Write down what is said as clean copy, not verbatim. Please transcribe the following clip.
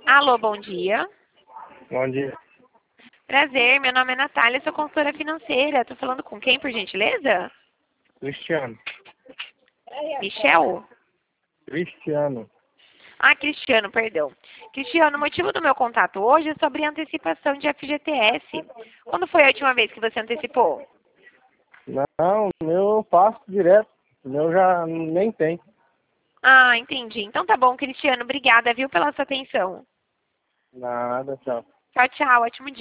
Alô, bom dia. Bom dia. Prazer, meu nome é Natália, sou consultora financeira. Tô falando com quem, por gentileza? Cristiano. Michel? Cristiano. Ah, Cristiano, perdão. Cristiano, o motivo do meu contato hoje é sobre antecipação de FGTS. Quando foi a última vez que você antecipou? Não, o meu eu faço direto. O meu já nem tem. Ah, entendi. Então tá bom, Cristiano. Obrigada, viu, pela sua atenção. Nada, tchau. Tchau, tchau. Ótimo dia.